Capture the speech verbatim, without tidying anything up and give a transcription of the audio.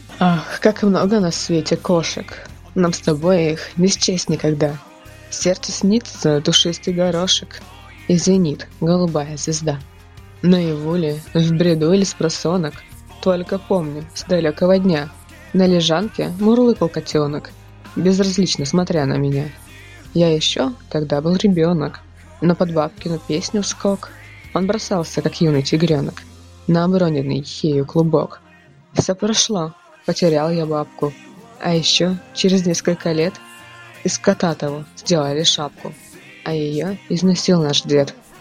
Ах, как много на свете кошек. Нам с тобой их не счесть никогда. Сердце снится душистый горошек, и звенит голубая звезда. Наяву ли, в бреду или с просонок, только помню, с далекого дня на лежанке мурлыкал котенок, безразлично смотря на меня. Я еще тогда был ребенок, но под бабкину песню скок он бросался, как юный тигренок, на оброненный ею клубок. Все прошло, потерял я бабку, а еще через несколько лет из кота того сделали шапку, а ее износил наш дед.